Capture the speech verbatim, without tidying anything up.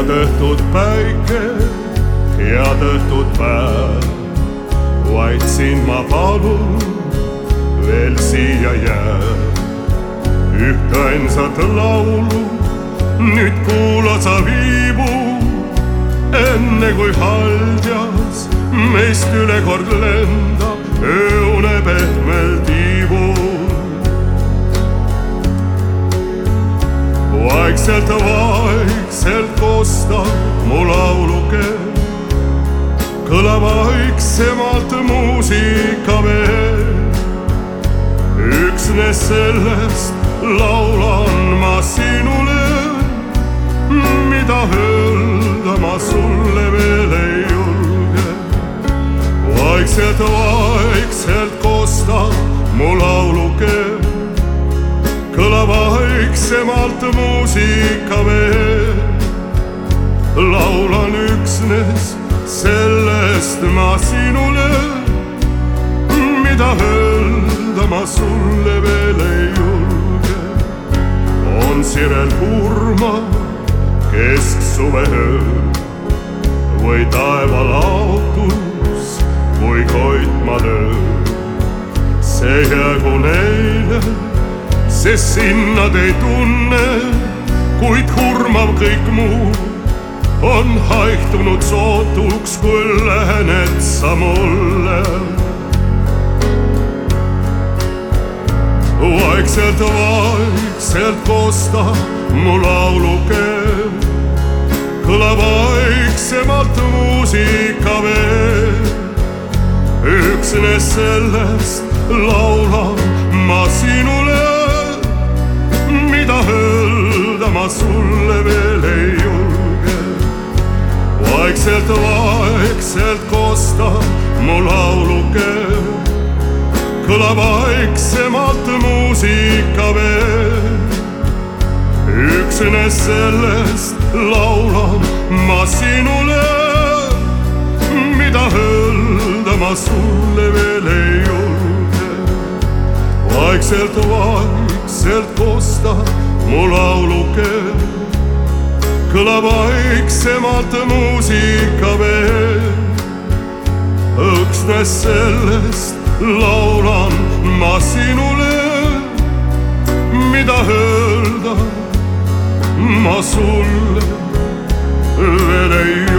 head õhtut päike, head õhtut päev, vaid sind ma palun, veel siia jääb. Üht ainsat laulu nüüd kuula sa viibu, enne kui haldjas meist üle kord lendab ööune pehmel tiibul. Vaikselt, vaikselt kostab mu lauluke, kõlab vaiksemalt muusika veel. Üksnes sellest laulan ma sinule, mida öelda ma sulle veel ei julge. Vaikselt, vaikselt kostab mu lauluke, kõlab vaiksemalt muusika veel. Laulan üksnes sellest ma sinule, mida öelda ma sulle veel ei julge. On sirel kurma kesksuveöö või taevalaotus, kui koitma lööb. See jäägu neile, sest sinna ei tunne, kuid hurmav kõik muu on haihtunud sootuks, kui lähened sa mulle. Vaikselt, vaikselt kostab mu lauluke, kõlab vaiksemalt muusika veel. Üksnes sellest laulan ma sinule, mida öelda ma sulle veel ei julge. Vaikselt, vaikselt kostab mu lauluke, kõlab vaiksemalt muusika veel. Üksnes sellest laulan ma sinule, mida öelda ma sulle veel ei julge. Vaikselt, vaikselt kostab mu lauluke, kõlab vaiksemalt muusika veel. Üksnes sellest laulan ma sinule, mida öelda ma sulle veel ei